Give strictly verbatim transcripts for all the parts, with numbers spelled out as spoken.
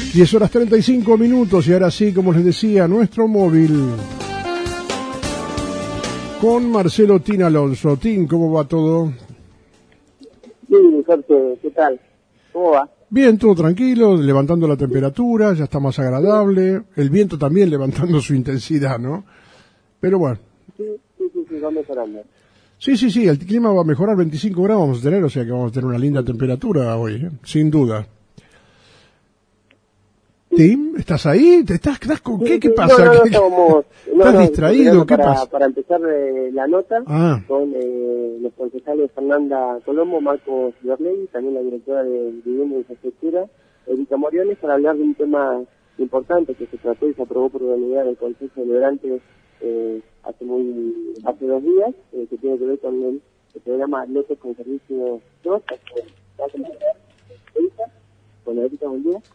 diez horas treinta y cinco minutos y ahora sí, como les decía, nuestro móvil con Marcelo Tin Alonso. Tin, ¿cómo va todo? Sí, Jorge, ¿qué tal? ¿Cómo va? Bien, todo tranquilo, levantando la temperatura, ya está más agradable, el viento también levantando su intensidad, ¿no? Pero bueno. Sí, sí, sí, sí, va mejorando. Sí, sí, sí, el clima va a mejorar, veinticinco grados vamos a tener, o sea que vamos a tener una linda temperatura hoy, ¿eh? Sin duda. Tim, ¿estás ahí? ¿Te estás, estás con qué? Sí, ¿Qué sí, pasa? No, no, no, ¿Qué- estamos, no, ¿Estás no, distraído? ¿Qué para, pasa? para empezar eh, la nota Ah, con eh, los concejales Fernanda Colombo, Marcos Berley, también la directora de Vivienda y Infraestructura, Erika Moriones, para hablar de un tema importante que se trató y se aprobó por unanimidad en el Consejo Deliberante eh, hace muy hace dos días, eh, que tiene que ver con el, el programa Lotes con Servicio dos, con Erika, buen día.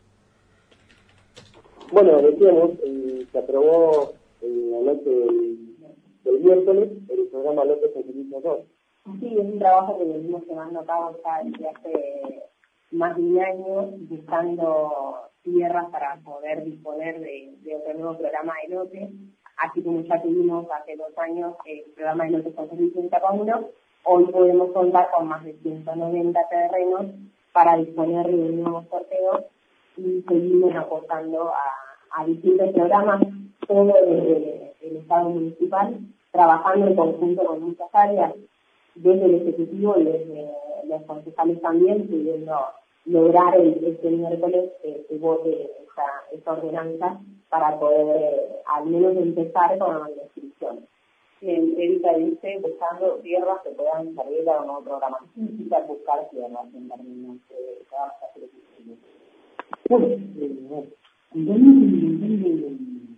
Bueno, decíamos, eh, se aprobó eh, la noche del, del miércoles el programa López en Servicio dos. Sí, es un trabajo que venimos llevando a cabo ya desde hace más de un año, buscando tierras para poder disponer de, de otro nuevo programa de lotes. Así como ya tuvimos hace dos años el programa de lotes con servicio en etapa uno, hoy podemos contar con más de ciento noventa terrenos para disponer de un nuevo sorteo y seguimos aportando a, a distintos programas, todo desde el Estado municipal, trabajando en conjunto con muchas áreas, desde el Ejecutivo y desde los concejales también, pudiendo lograr el, este miércoles que se vote esta, esta ordenanza para poder eh, al menos empezar con la inscripción. Bien, Erika dice, buscando tierras que puedan servir para un nuevo programa. ¿Qué significa buscar tierras en términos de cada sacrificio? Bueno, eh, contamos con un montón de,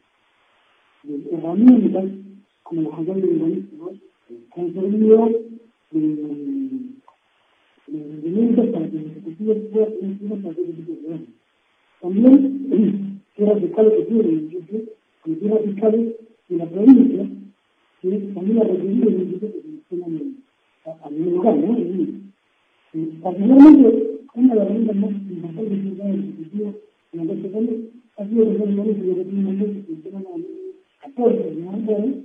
de herramientas, como los controles urbanísticos, que han servido de, de elementos para que el Ejecutivo pueda tener tierras para todo tipo de programas. También, tierras fiscales que tiene el municipio, como tierras fiscales de la provincia, que también ha requerido el municipio que se tengan a, a nivel local, ¿no? Y, y, particularmente, una de las herramientas más importantes que tiene el Ejecutivo en la Corte Federal ha sido el Gobierno de que tiene una ley que se llama la ley catorce de Navidad,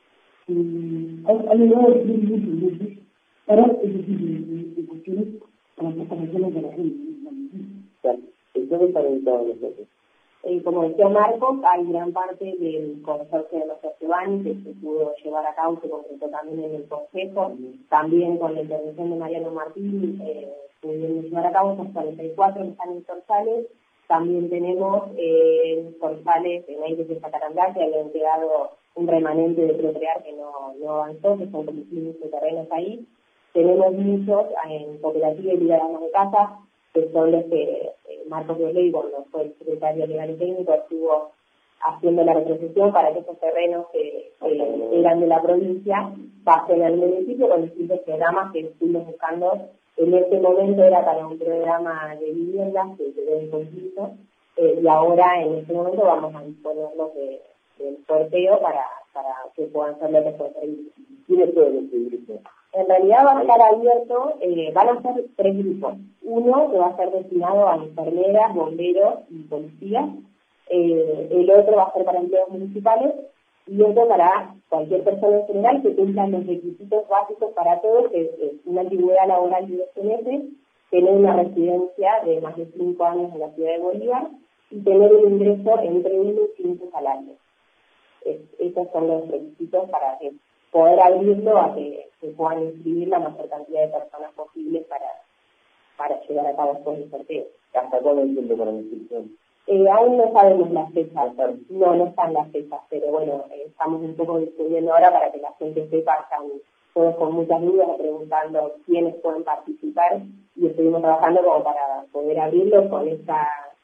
que ha llegado a tener muchos leyes para ese tipo de, de cuestiones, para hacerlo para la gente. Claro, entonces para evitar los lotes. Eh, como decía Marcos, hay gran parte del consorcio de los Ortebani que se pudo llevar a cabo, se concretó también en el Consejo, también con la intervención de Mariano Martín, eh, pudimos llevar a cabo esos cuarenta y cuatro que están en Zorzales. También tenemos eh, Zorzales en Aires de Jacarandá, que habían quedado un remanente de procrear que no, no avanzó, que son como quince terrenos ahí. Tenemos muchos en cooperativa y liderazgo de casa, que son los que eh, Marcos Violey, cuando fue el secretario legal y técnico, estuvo haciendo la retrocesión para que esos terrenos que eh, eran de la provincia pasen al municipio con distintos programas que estuvimos buscando. En este momento era para un programa de viviendas que quedó incompleto eh, y ahora en este momento vamos a disponerlos de, del sorteo para, para que puedan ser lotes con servicio. ¿Quiénes pueden inscribirse? En realidad va a estar abierto, eh, van a ser tres grupos. Uno que va a ser destinado a enfermeras, bomberos y policías. Eh, el otro va a ser para empleados municipales y otro para cualquier persona en general que cumpla los requisitos básicos para todos, que es una antigüedad laboral de doce meses, tener una residencia de más de cinco años en la ciudad de Bolívar y tener un ingreso entre uno y cinco salarios. Es, esos son los requisitos para que poder abrirlo a que se puedan inscribir la mayor cantidad de personas posibles para, para llevar a cabo estos sorteos. ¿Hasta cuándo hay tiempo para la inscripción? Eh, aún no sabemos las fechas, no, no están las fechas, pero bueno, eh, estamos un poco discutiendo ahora para que la gente sepa, están todos con muchas dudas preguntando quiénes pueden participar y estuvimos trabajando como para poder abrirlo con esta,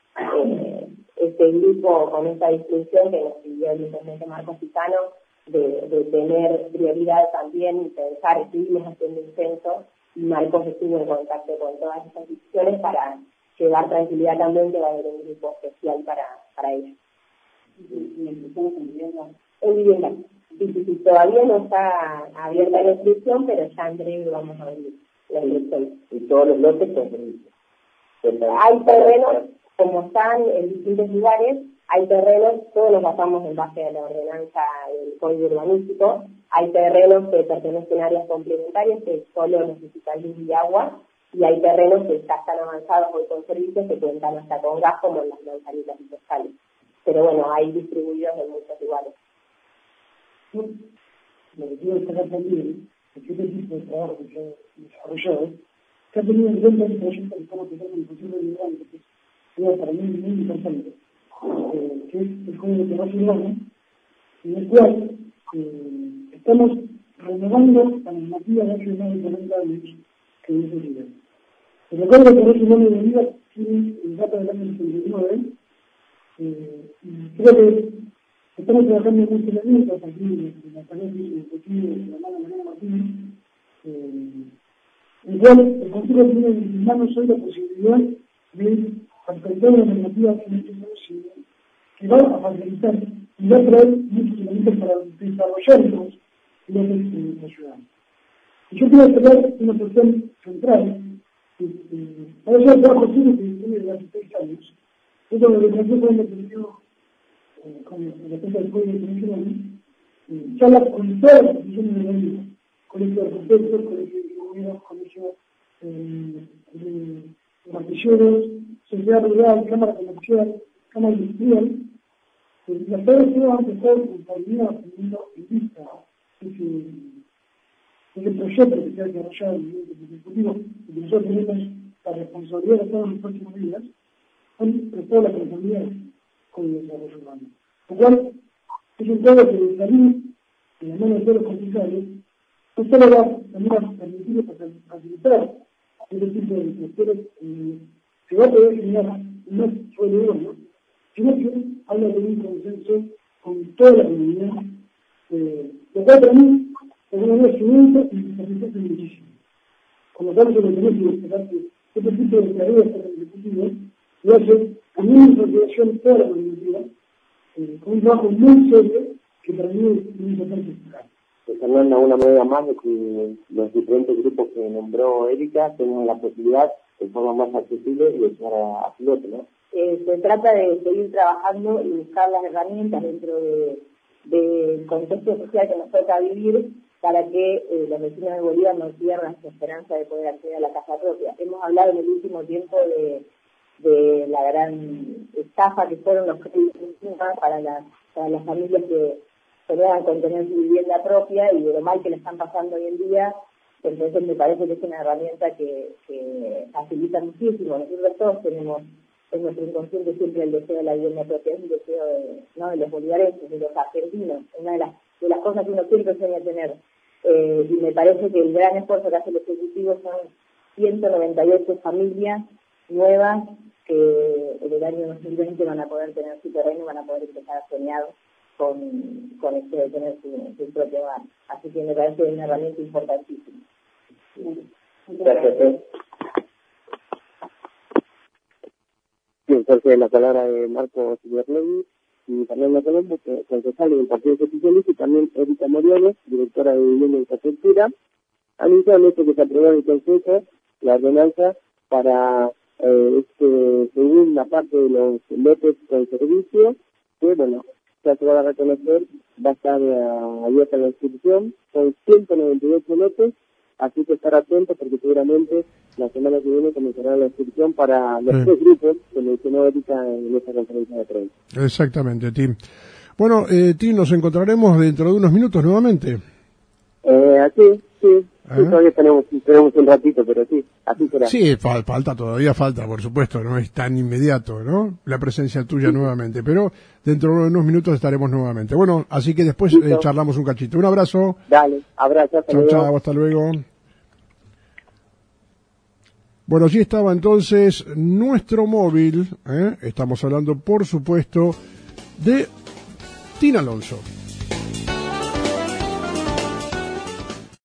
eh, este grupo, con esta discusión que nos pidió el intendente Marcos Pisano, de, de tener prioridad también y pensar, estuvimos haciendo un censo y Marcos estuvo en contacto con todas estas instituciones para llevar tranquilidad también que va a haber un grupo especial para, para ellos. ¿Y empezamos en vivienda? En vivienda. Sí, sí, sí, todavía no está abierta la inscripción, pero ya en breve vamos a abrir la inscripción. Y todos los lotes con servicio. Hay terrenos, como están en distintos lugares, hay terrenos, todos nos basamos en base a la ordenanza del Código Urbanístico, hay terrenos que pertenecen a áreas complementarias que solo necesitan luz y agua, y hay terrenos que ya están avanzados hoy con servicios que cuentan hasta con gas, como en las manzanitas y postales. Pero bueno, hay distribuidos en muchos lugares. Lo que quiero destacar también es que este tipo de trabajo que se ha desarrollado, que ha tenido en cuenta el proyecto que estamos teniendo en el Consejo de Migrantes, que es para mí muy importante, eh, que es el Código de Terraza Urbana, en el cual eh, estamos renovando la normativa de hace más de cuarenta años que dice el nivel. El Código de Terraza Urbana de Vida tiene el dato del año setenta y nueve, eh, y creo que estamos trabajando en un funcionamiento a partir de la tarea que de la mano Mariana Martínez, eh, en el cual el Consejo tiene en manos hoy la posibilidad de actualizar una normativa que va a facilitar y va a traer muchos elementos para desarrollar los bloques de la ciudad. Y yo quiero destacar una cuestión central, que para eso el trabajo civil que tiene de hace seis años, es lo que nosotros hemos tenido con la gente del Código Internacional, charlas con todas las instituciones de la vida, colegio de arquitectos, colegio de ingenieros, colegio de martilleros, sociedad rural, cámara comercial, cámara industrial, y las redes que han empezado con coordinado teniendo en vista ese, ese proyecto que se ha desarrollado en el nivel ejecutivo y que nosotros tenemos la responsabilidad de todos los próximos días, han prestado la responsabilidad con el desarrollo urbano. Lo cual es un trabajo que de salir en la mano de todos los concejales no solo va también a permitir facilitar este tipo de cuestiones eh, que va a poder generar no solo uno, sino que habla de un consenso con toda la comunidad, eh, lo cual para mí es una manera siguiente y me satisface muchísimo. Con lo cual yo lo tengo que destacar que este tipo de tareas para el Ejecutivo lo hace con una consideración toda la comunidad, eh, con un trabajo muy serio que para mí es muy importante destacar. Fernanda, una medida más de que los diferentes grupos que nombró Erika tengan la posibilidad de forma más accesible y de llegar a, a piloto, ¿no? Eh, se trata de seguir trabajando y buscar las herramientas dentro de, del contexto social que nos toca vivir para que eh, los vecinos de Bolívar no pierdan su esperanza de poder acceder a la casa propia. Hemos hablado en el último tiempo de, de la gran estafa que fueron los créditos para las, para las familias que soñaban con tener su vivienda propia y de lo mal que le están pasando hoy en día. Entonces me parece que es una herramienta que, que facilita muchísimo. Nosotros todos tenemos en nuestro inconsciente siempre el deseo de la vivienda propia, es un deseo de, ¿no?, de los bolivarenses, de los argentinos, una de las, de las cosas que uno siempre sueña tener. Eh, y me parece que el gran esfuerzo que hace el Ejecutivo son ciento noventa y ocho familias nuevas que en el año dos mil veinte van a poder tener su terreno y van a poder empezar a soñar con, con esto de tener su, su propio hogar. Así que me parece una herramienta importantísima. Gracias. Sí, entonces la palabra de Marcos Berlegui y Fernanda Colombo, concejal del Partido Socialista, y también Erika Moriones, directora de Vivienda e Infraestructura, anunciaron esto que se aprobó en el Consejo, la ordenanza para eh, este, según la parte de los lotes con servicio, que bueno, ya se va a reconocer, va a estar uh, abierta la inscripción, son ciento noventa y ocho lotes, así que estar atentos porque seguramente la semana que viene comenzará la inscripción para los sí. tres grupos que mencionó Erika en esta conferencia de prensa. Exactamente, Tim. Bueno, eh, Tim, nos encontraremos dentro de unos minutos nuevamente. Eh, así, sí. Sí, todavía tenemos, tenemos un ratito, pero sí, así será. Sí, fal, falta, todavía falta, por supuesto, no es tan inmediato, ¿no? La presencia tuya sí. nuevamente, pero dentro de unos minutos estaremos nuevamente. Bueno, así que después eh, charlamos un cachito. Un abrazo. Dale, abrazo, hasta chao, luego. Chao, hasta luego. Bueno, allí estaba entonces nuestro móvil, ¿eh? Estamos hablando, por supuesto, de Tina Alonso.